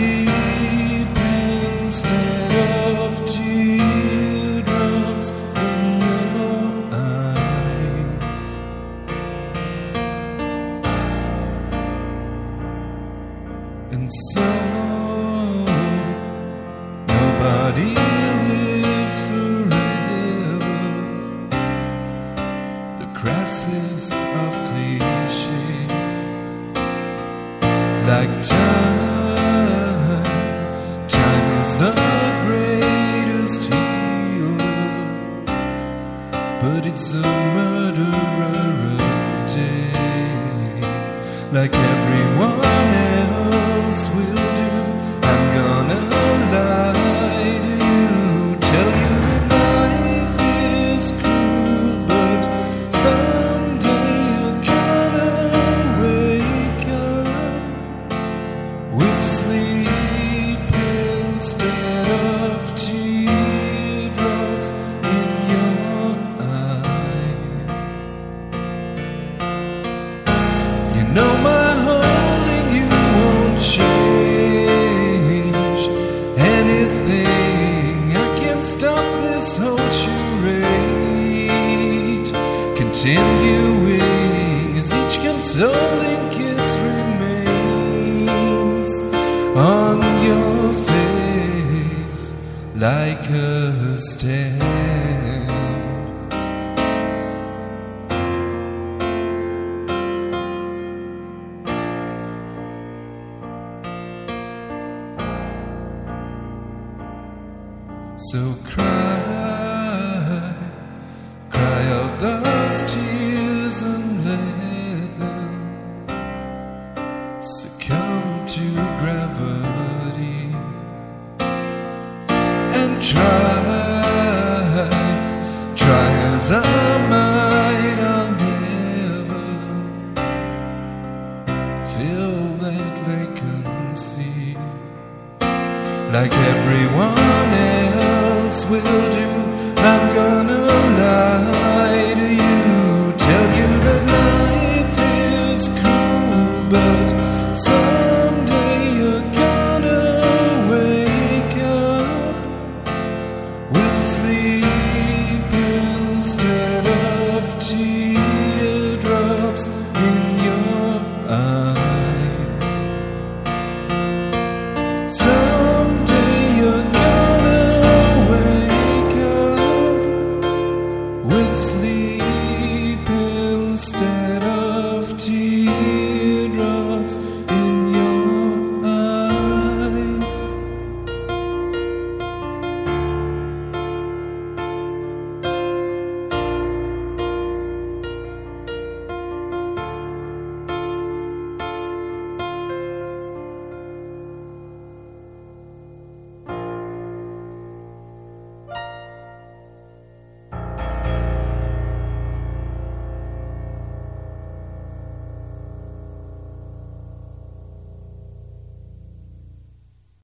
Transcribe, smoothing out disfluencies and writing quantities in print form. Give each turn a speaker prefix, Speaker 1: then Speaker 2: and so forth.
Speaker 1: sleep instead of teardrops in your eyes. And so nobody lives forever, the crassest of cliches. Like time is the greatest healer, but it's a murderer a day. Like everyone else will do, I'm gonna lie to you, tell you that life is cruel, but someday you're gonna wake up with sleep instead of teardrops in your eyes. You know my holding you won't change anything. I can't stop this whole charade, continuing as each consoling kiss remains on your face like a stamp. So cry out those tears and let them succumb to gravity. And try as I might, I'll never fill that vacancy like everyone else will do. I'm gonna lie to you, tell you that life is cruel, but someday you're gonna wake up with sleep instead of teardrops in your eyes. So